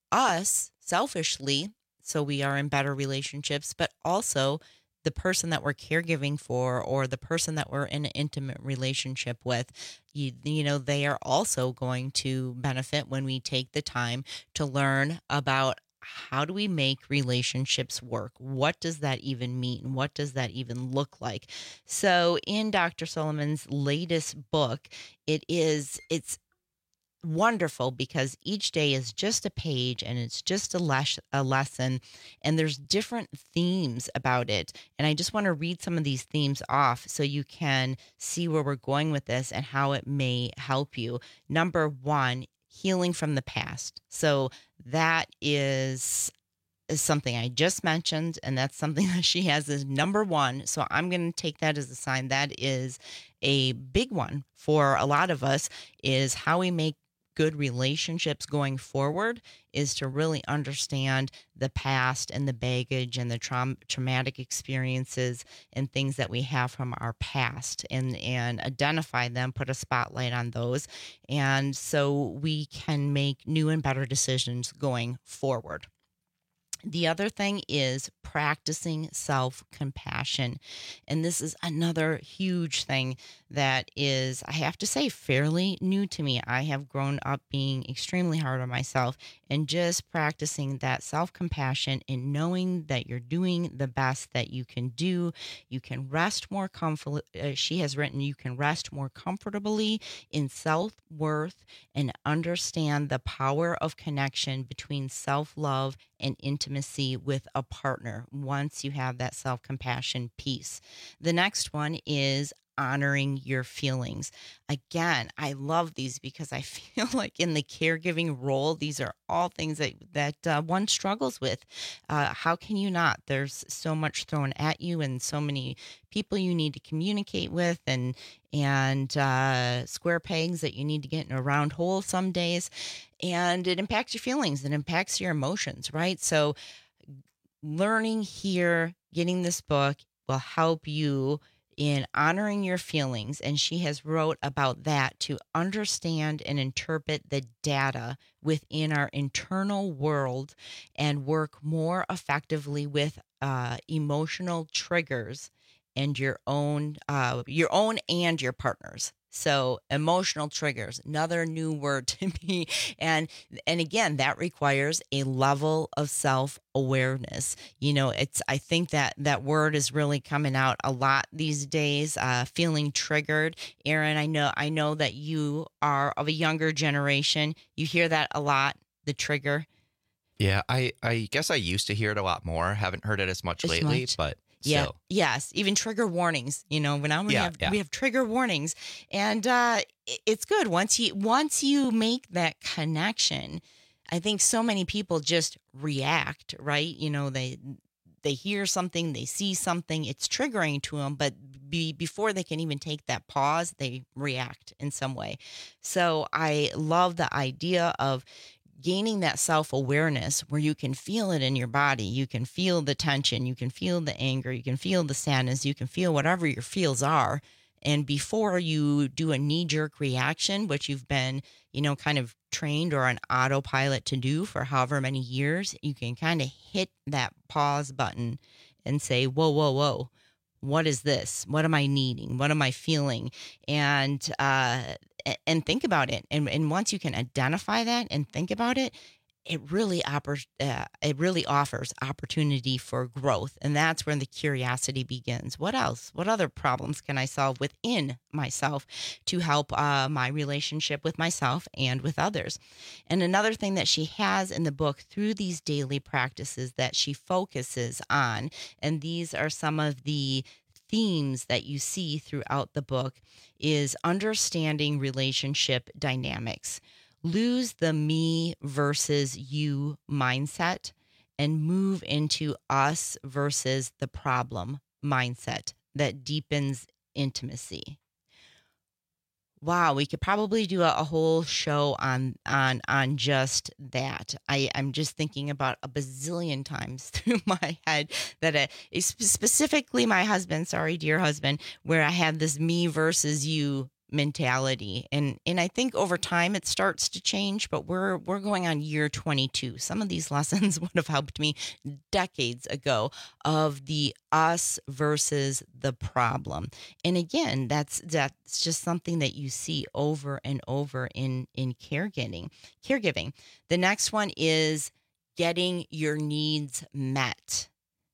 us selfishly, so we are in better relationships, but also the person that we're caregiving for, or the person that we're in an intimate relationship with. You, you know, they are also going to benefit when we take the time to learn about how do we make relationships work? What does that even mean? What does that even look like? So in Doctor Solomon's latest book, it is, it's wonderful because each day is just a page and it's just a, les- a lesson, and there's different themes about it. And I just want to read some of these themes off so you can see where we're going with this and how it may help you. Number one, healing from the past. So that is, is something I just mentioned, and that's something that she has as number one. So I'm going to take that as a sign. That is a big one for a lot of us, is how we make good relationships going forward is to really understand the past and the baggage and the traum- traumatic experiences and things that we have from our past, and, and identify them, put a spotlight on those. And so we can make new and better decisions going forward. The other thing is practicing self-compassion. And this is another huge thing that is, I have to say, fairly new to me. I have grown up being extremely hard on myself, and just practicing that self-compassion and knowing that you're doing the best that you can do. You can rest more comfort. Uh, she has written, you can rest more comfortably in self-worth and understand the power of connection between self-love and intimacy with a partner once you have that self-compassion piece. The next one is honoring your feelings. Again, I love these because I feel like in the caregiving role, these are all things that, that uh, one struggles with. Uh, how can you not? There's so much thrown at you and so many people you need to communicate with, and and uh, square pegs that you need to get in a round hole some days. And it impacts your feelings. It impacts your emotions, right? So learning here, getting this book will help you in honoring your feelings. And she has wrote about that to understand and interpret the data within our internal world and work more effectively with uh, emotional triggers and your own, uh, your own and your partner's. So emotional triggers, another new word to me. And, and again, that requires a level of self-awareness. You know, it's, I think that that word is really coming out a lot these days, uh, feeling triggered. Aaron, I know, I know that you are of a younger generation. You hear that a lot, the trigger. Yeah. I, I guess I used to hear it a lot more. Haven't heard it as much As lately, much. but Yeah. still. Yes. Even trigger warnings. You know, when I'm we Yeah, have yeah. we have trigger warnings, and uh, it- it's good once you once you make that connection. I think so many people just react, right? You know, they they hear something, they see something, it's triggering to them, but be, before they can even take that pause, they react in some way. So I love the idea of gaining that self-awareness where you can feel it in your body. You can feel the tension, you can feel the anger, you can feel the sadness, you can feel whatever your feels are. And before you do a knee-jerk reaction, which you've been, you know, kind of trained or an autopilot to do for however many years, you can kind of hit that pause button and say, whoa, whoa, whoa. What is this? What am I needing? What am I feeling? And uh, and think about it. And, and once you can identify that and think about it, it really oppor- uh, it really offers opportunity for growth. And that's when the curiosity begins. What else? What other problems can I solve within myself to help uh, my relationship with myself and with others? And another thing that she has in the book through these daily practices that she focuses on, and these are some of the themes that you see throughout the book, is understanding relationship dynamics. Lose the me versus you mindset and move into us versus the problem mindset that deepens intimacy. Wow, we could probably do a, a whole show on on on just that. I, I'm just thinking about a bazillion times through my head that uh, specifically my husband, sorry, dear husband, where I had this me versus you mentality. And and I think over time it starts to change, but we're we're going on year twenty-two. Some of these lessons would have helped me decades ago of the us versus the problem. And again, that's that's just something that you see over and over in in caregiving. Caregiving. The next one is getting your needs met.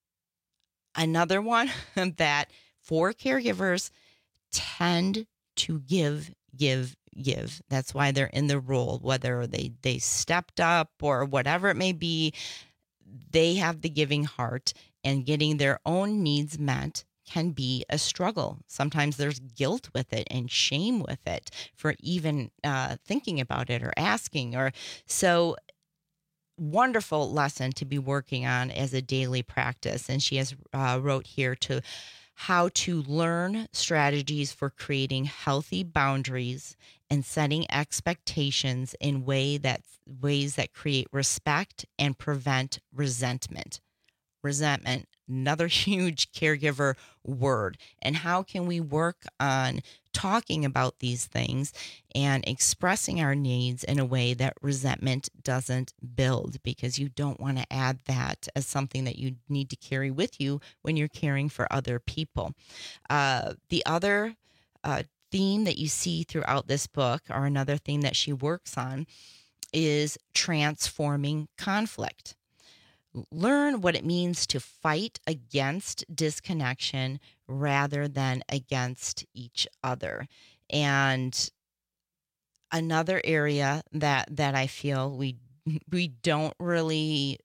Another one that for caregivers tend to give, give, give. That's why they're in the role, whether they, they stepped up or whatever it may be, they have the giving heart, and getting their own needs met can be a struggle. Sometimes there's guilt with it and shame with it for even uh, thinking about it or asking. Or so wonderful lesson to be working on as a daily practice. And she has uh, wrote here to how to learn strategies for creating healthy boundaries and setting expectations in way that, ways that create respect and prevent resentment. Resentment, another huge caregiver word. And how can we work on talking about these things and expressing our needs in a way that resentment doesn't build, because you don't want to add that as something that you need to carry with you when you're caring for other people. Uh, the other uh, theme that you see throughout this book, or another theme that she works on, is transforming conflict. Learn what it means to fight against disconnection rather than against each other. And another area that that I feel we we don't really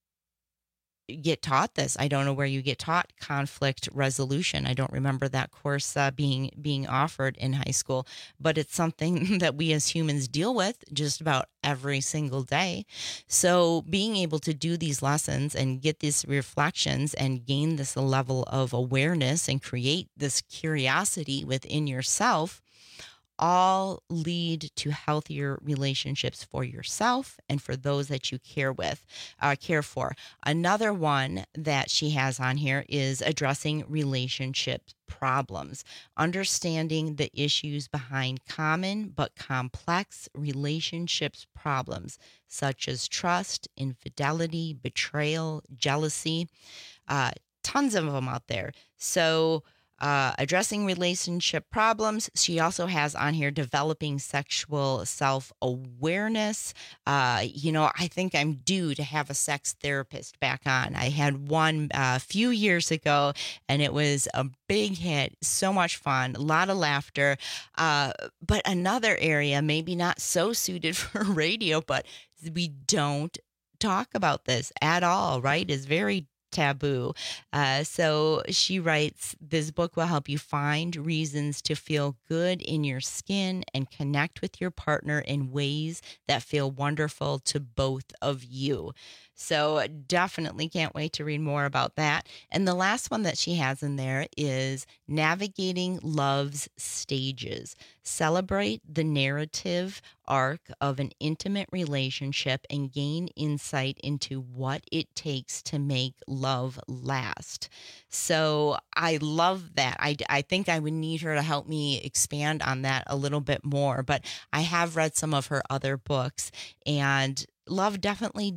get taught this. I don't know where you get taught conflict resolution. I don't remember that course uh, being being offered in high school, but it's something that we as humans deal with just about every single day. So being able to do these lessons and get these reflections and gain this level of awareness and create this curiosity within yourself all lead to healthier relationships for yourself and for those that you care with, uh, care for. Another one that she has on here is addressing relationship problems, understanding the issues behind common but complex relationships problems, such as trust, infidelity, betrayal, jealousy, uh, tons of them out there. So Uh, addressing relationship problems. She also has on here developing sexual self-awareness. Uh, you know, I think I'm due to have a sex therapist back on. I had one a uh, few years ago, and it was a big hit. So much fun, a lot of laughter. Uh, but another area, maybe not so suited for radio, but we don't talk about this at all, right? It's very taboo. Uh, so she writes, this book will help you find reasons to feel good in your skin and connect with your partner in ways that feel wonderful to both of you. So definitely can't wait to read more about that. And the last one that she has in there is navigating love's stages. Celebrate the narrative arc of an intimate relationship and gain insight into what it takes to make love last. So I love that. I, I think I would need her to help me expand on that a little bit more, but I have read some of her other books, and love definitely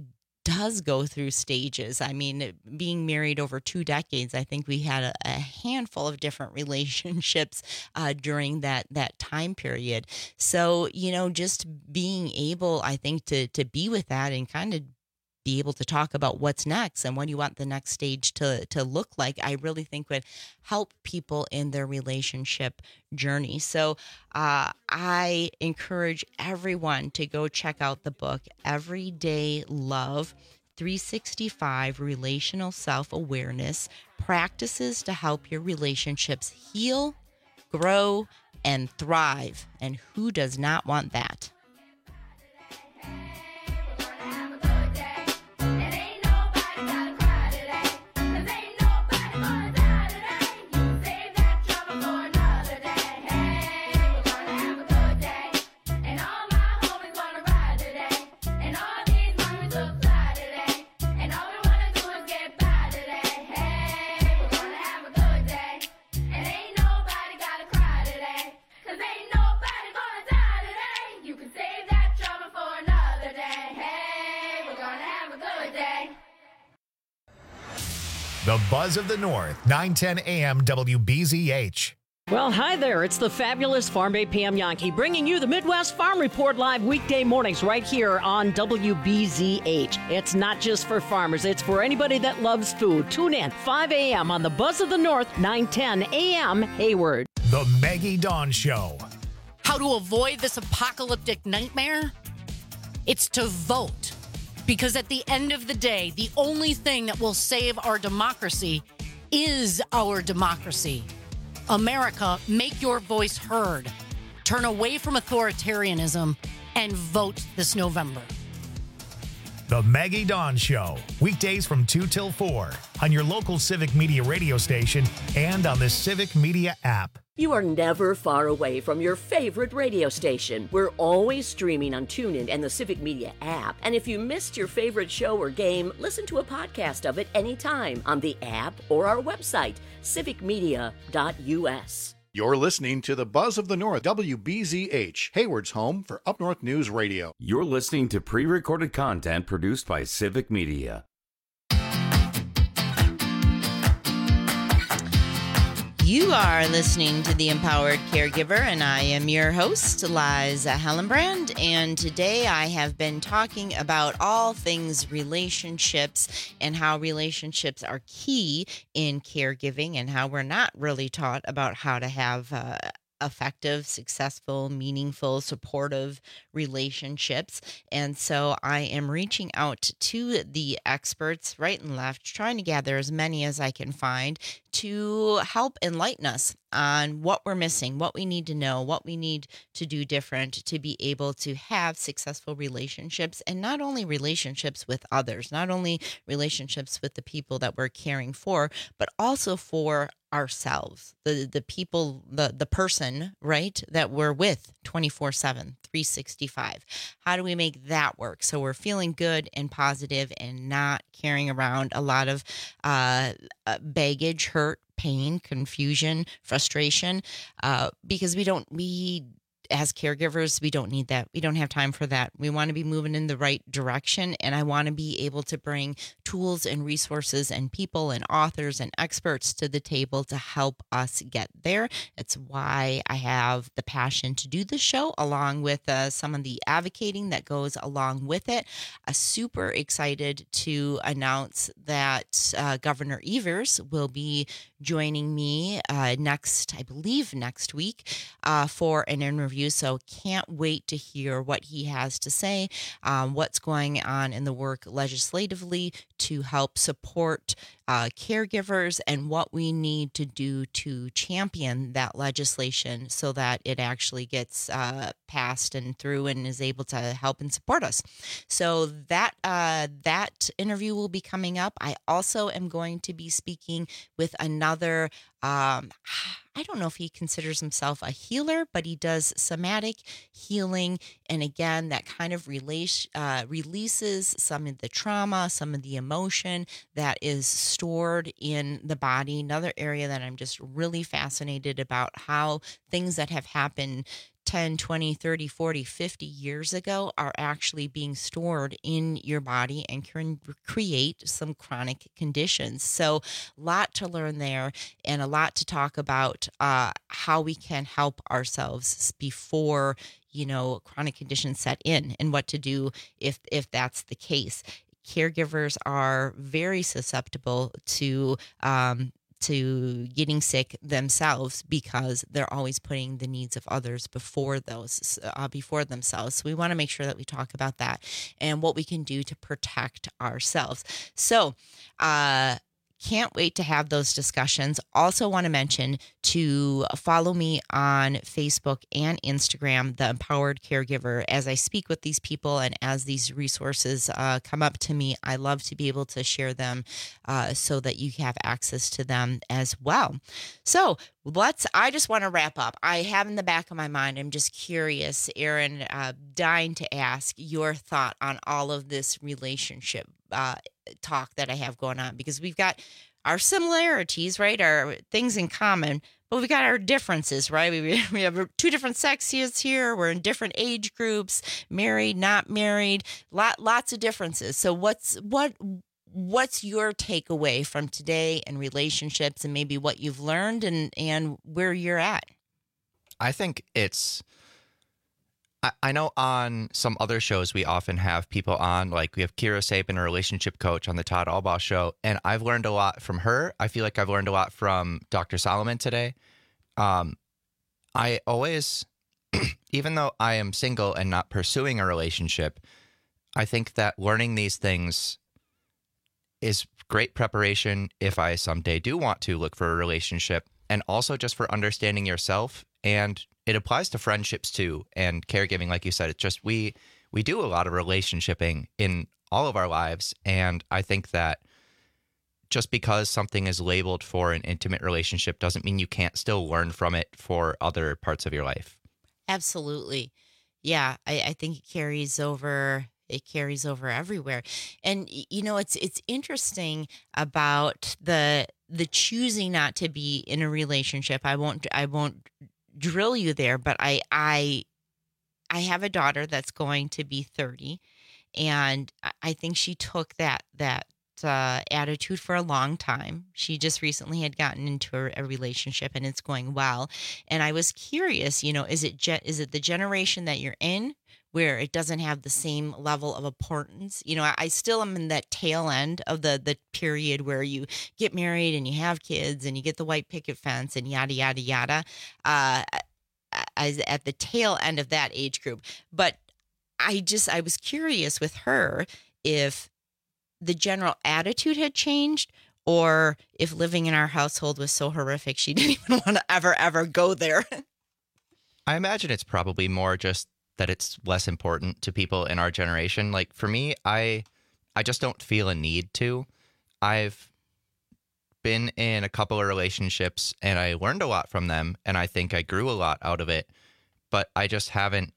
does go through stages. I mean, being married over two decades, I think we had a, a handful of different relationships uh, during that that time period. So, you know, just being able, I think, to to be with that and kind of be able to talk about what's next and what do you want the next stage to to look like, I really think would help people in their relationship journey. So uh, I encourage everyone to go check out the book, Everyday Love, three sixty-five Relational Self-Awareness, Practices to Help Your Relationships Heal, Grow, and Thrive. And who does not want that? The Buzz of the North, nine ten A M W B Z H. Well, hi there. It's the fabulous Farm Bay Pam Yankee bringing you the Midwest Farm Report live weekday mornings right here on W B Z H. It's not just for farmers. It's for anybody that loves food. Tune in five A M on the Buzz of the North, nine ten A M Hayward. The Maggie Dawn Show. How to avoid this apocalyptic nightmare? It's to vote. Because at the end of the day, the only thing that will save our democracy is our democracy. America, make your voice heard. Turn away from authoritarianism and vote this November. The Maggie Dawn Show, weekdays from two till four on your local Civic Media radio station and on the Civic Media app. You are never far away from your favorite radio station. We're always streaming on TuneIn and the Civic Media app. And if you missed your favorite show or game, listen to a podcast of it anytime on the app or our website, civic media dot u s. You're listening to the Buzz of the North, W B Z H, Hayward's home for Up North News Radio. You're listening to pre-recorded content produced by Civic Media. You are listening to The Empowered Caregiver, and I am your host, Liza Hellenbrand. And today I have been talking about all things relationships and how relationships are key in caregiving and how we're not really taught about how to have uh, effective, successful, meaningful, supportive relationships. And so I am reaching out to the experts right and left, trying to gather as many as I can find to help enlighten us on what we're missing, what we need to know, what we need to do different to be able to have successful relationships, and not only relationships with others, not only relationships with the people that we're caring for, but also for ourselves, the the people, the the person, right, that we're with twenty-four seven, three sixty-five. How do we make that work so we're feeling good and positive and not carrying around a lot of uh, baggage, hurt, pain, confusion, frustration, uh, because we don't, we, as caregivers, we don't need that. We don't have time for that. We want to be moving in the right direction. And I want to be able to bring tools and resources and people and authors and experts to the table to help us get there. It's why I have the passion to do this show, along with uh, some of the advocating that goes along with it. I'm super excited to announce that uh, Governor Evers will be joining me uh, next, I believe next week, uh, for an interview. So can't wait to hear what he has to say, um, what's going on in the work legislatively to help support uh, caregivers, and what we need to do to champion that legislation so that it actually gets uh, passed and through and is able to help and support us. So that uh, that interview will be coming up. I also am going to be speaking with another Um, I don't know if he considers himself a healer, but he does somatic healing. And again, that kind of release, uh, releases some of the trauma, some of the emotion that is stored in the body. Another area that I'm just really fascinated about, how things that have happened ten, twenty, thirty, forty, fifty years ago are actually being stored in your body and can create some chronic conditions. So a lot to learn there, and a lot to talk about uh, how we can help ourselves before, you know, chronic conditions set in, and what to do if if that's the case. Caregivers are very susceptible to um, to getting sick themselves because they're always putting the needs of others before those uh, before themselves. So we want to make sure that we talk about that and what we can do to protect ourselves. So uh can't wait to have those discussions. Also want to mention to follow me on Facebook and Instagram, The Empowered Caregiver. As I speak with these people and as these resources uh, come up to me, I love to be able to share them uh, so that you have access to them as well. So let's, I just want to wrap up. I have in the back of my mind, I'm just curious, Aaron, uh, dying to ask your thought on all of this relationship uh, talk that I have going on, because we've got our similarities, right? Our things in common, but we've got our differences, right? We, we have two different sexes here. We're in different age groups, married, not married, lot, lots of differences. So what's, what, what's your takeaway from today and relationships, and maybe what you've learned and, and where you're at? I think it's, I, I know on some other shows we often have people on, like we have Kira Sapin, a relationship coach, on the Todd Albaugh show, and I've learned a lot from her. I feel like I've learned a lot from Doctor Solomon today. Um, I always, even though I am single and not pursuing a relationship, I think that learning these things is great preparation if I someday do want to look for a relationship, and also just for understanding yourself. And it applies to friendships too, and caregiving. Like you said, it's just we we do a lot of relationshiping in all of our lives, and I think that just because something is labeled for an intimate relationship doesn't mean you can't still learn from it for other parts of your life. Absolutely. Yeah, I, I think it carries over. It carries over everywhere. And, you know, it's it's interesting about the the choosing not to be in a relationship. I won't I won't drill you there, but I I I have a daughter that's going to be thirty, and I think she took that that uh, attitude for a long time. She just recently had gotten into a, a relationship, and it's going well. And I was curious, you know, is it ge- is it the generation that you're in where it doesn't have the same level of importance? You know, I, I still am in that tail end of the the period where you get married and you have kids and you get the white picket fence and yada, yada, yada, uh, as at the tail end of that age group. But I just, I was curious with her if the general attitude had changed, or if living in our household was so horrific she didn't even want to ever, ever go there. I imagine it's probably more just that it's less important to people in our generation. Like for me, I I just don't feel a need to. I've been in a couple of relationships and I learned a lot from them, and I think I grew a lot out of it, but I just haven't,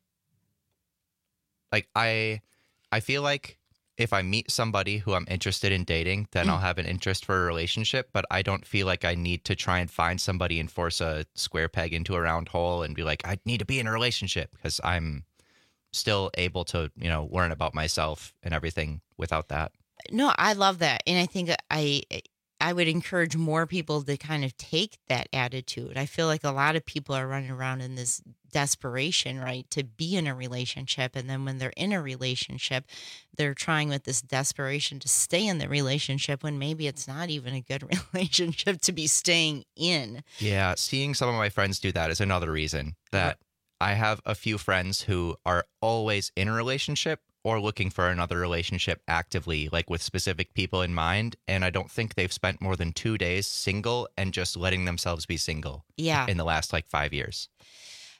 like I I feel like if I meet somebody who I'm interested in dating, then mm. I'll have an interest for a relationship, but I don't feel like I need to try and find somebody and force a square peg into a round hole and be like, I need to be in a relationship, because I'm still able to, you know, learn about myself and everything without that. No, I love that. And I think I I would encourage more people to kind of take that attitude. I feel like a lot of people are running around in this desperation, right, to be in a relationship. And then when they're in a relationship, they're trying with this desperation to stay in the relationship when maybe it's not even a good relationship to be staying in. Yeah, seeing some of my friends do that is another reason that I have a few friends who are always in a relationship or looking for another relationship actively, like with specific people in mind. And I don't think they've spent more than two days single and just letting themselves be single yeah. in the last like five years.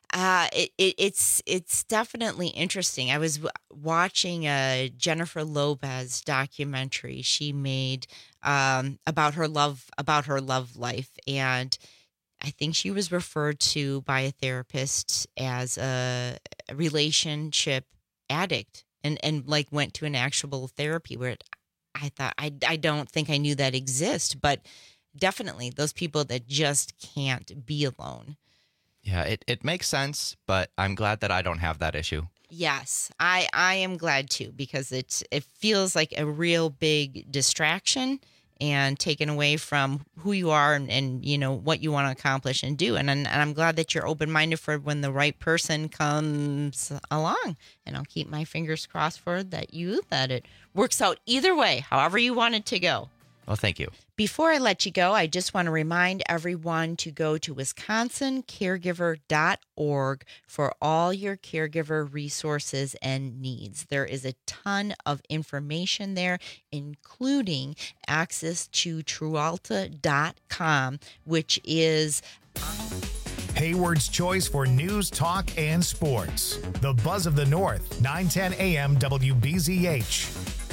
Uh, it, it, it's it's definitely interesting. I was w- watching a Jennifer Lopez documentary she made um, about her love about her love life, and I think she was referred to by a therapist as a relationship addict, and and like went to an actual therapy where it, I thought I I don't think I knew that exist, but definitely those people that just can't be alone. Yeah, it, it makes sense, but I'm glad that I don't have that issue. Yes, I, I am glad too, because it's it feels like a real big distraction and taken away from who you are and, and you know what you want to accomplish and do. And, and I'm glad that you're open-minded for when the right person comes along. And I'll keep my fingers crossed for that you that it works out either way, however you want it to go. Well, thank you. Before I let you go, I just want to remind everyone to go to wisconsin caregiver dot org for all your caregiver resources and needs. There is a ton of information there, including access to trualta dot com, which is Hayward's choice for news, talk, and sports. The Buzz of the North, nine ten a m W B Z H.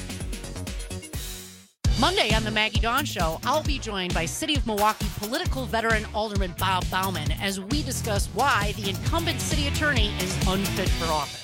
Monday on the Maggie Dawn Show, I'll be joined by City of Milwaukee political veteran Alderman Bob Bauman as we discuss why the incumbent city attorney is unfit for office.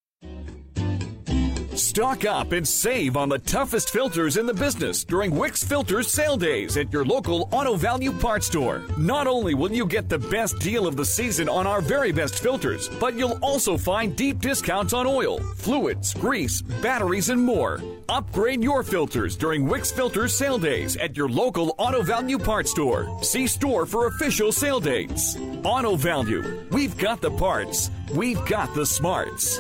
Stock up and save on the toughest filters in the business during Wix Filters sale days at your local Auto Value Parts store. Not only will you get the best deal of the season on our very best filters, but you'll also find deep discounts on oil, fluids, grease, batteries, and more. Upgrade your filters during Wix Filters sale days at your local Auto Value Parts store. See store for official sale dates. Auto Value. We've got the parts. We've got the smarts.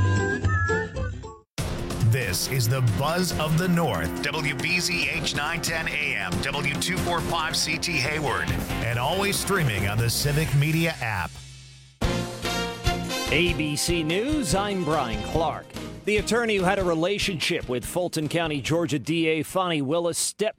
This is the Buzz of the North, W B Z H nine ten A M, W two forty-five C T Hayward, and always streaming on the Civic Media app. A B C News, I'm Brian Clark. The attorney who had a relationship with Fulton County, Georgia D A Fonnie Willis stepped